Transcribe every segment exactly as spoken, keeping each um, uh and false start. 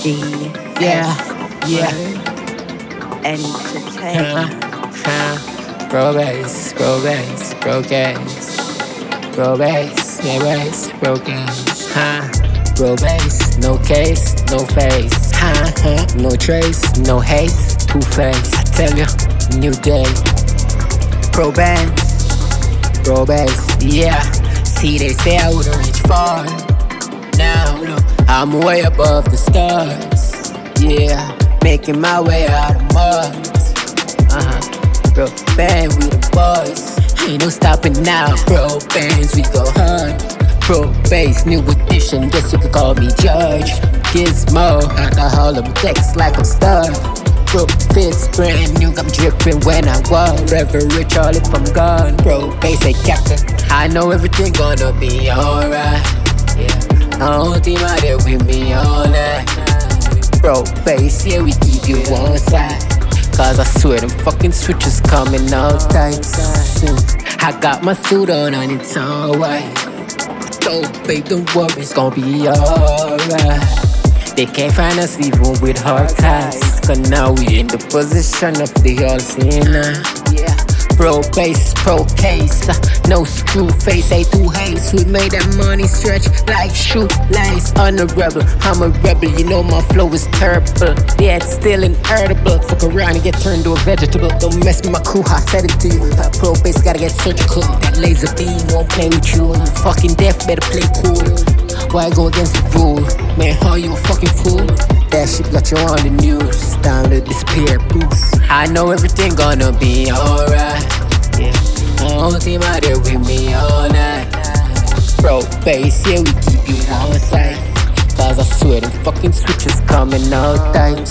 D Yeah, yeah. Entertainment. Huh, huh. Bro bass, bro bass, bro case. Bro bass, yeah bass, bro case. Huh. Bro bass, no case, no face. Huh, huh. No trace, no haste, two face. I tell you, new day. Pro bands, bro bass, yeah. See, they say I wouldn't reach far. Now, look, I'm way above the stars. Yeah, making my way out of mud. Uh-huh, bro, band, we the boys. Ain't no stopping now, bro, bands, we go hard. Pro bass, new edition, guess you could call me Judge. Gizmo, alcohol of text like I'm stuck. Bro, fits brand new, I'm dripping when I walk. Reverend Rich, all if I'm gone. Bro, bass, a captain. I know everything gonna be alright. Yeah, the whole team out there with me all night. Bro, bass, yeah, we keep you on side. Cause I swear them fucking switches coming out tight. I got my suit on and it's all white. So babe, don't worry, it's gonna be alright. They can't find us even with hard ties. Cause now we in the position of the all-seeing. Yeah. Pro bass, pro case, uh, no screw face, ain't too haste. We made that money stretch like shoelace. On a rebel, I'm a rebel, you know my flow is terrible. Yeah, it's still inedible. Fuck around and get turned to a vegetable. Don't mess with my crew, I said it to you. That pro bass gotta get surgical. That laser beam won't play with you. You fucking deaf, better play cool. Why go against the rule? Man, how you a fucking fool? That shit got you on the news. Time to disappear, boost. I know everything gonna be alright. Yeah, the whole team out there with me all night. Bro, bass, yeah, we keep you on side. Cause I swear them fucking switches coming out tight.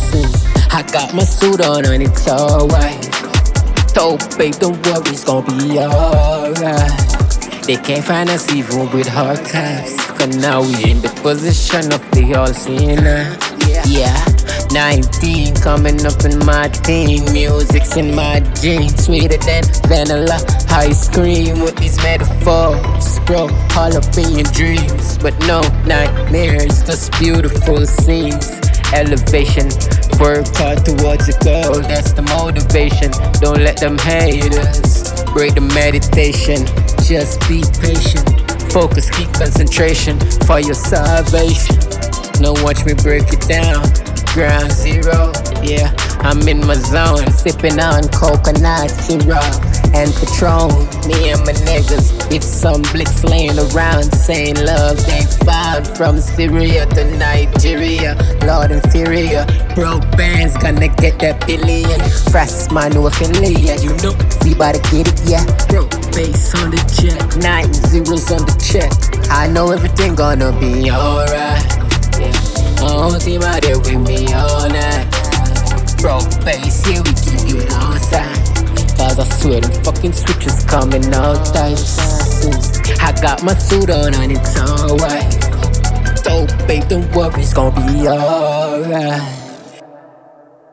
I got my suit on and it's all white. So, babe, don't worry, it's gonna be alright. They can't find us even with hard times. Cause now we in the position of the all-seeing. Yeah, nineteen coming up in my team. Music's in my jeans, sweeter than vanilla ice cream with these metaphors. Bro, all up in your dreams, but no nightmares, just beautiful scenes. Elevation, work hard towards the goal, that's the motivation. Don't let them hate us, break the meditation. Just be patient, focus, keep concentration for your salvation. Now watch me break it down. Ground zero, yeah, I'm in my zone. Sipping on coconut syrup and Patron. Me and my niggas, it's some blicks laying around saying love they found from Syria to Nigeria. Lord inferior, bro bands gonna get that billion. Fresh my new affiliate, you know, we bout to get it, yeah. Bro bass on the check, nine zeros on the check. I know everything gonna be alright. Yeah, the whole team out there with me all night. Bro bass, yeah, we keep you on side. Cause I swear them fucking switches coming out tight. I got my suit on and it's all white. So babe, don't worry, it's gonna be alright.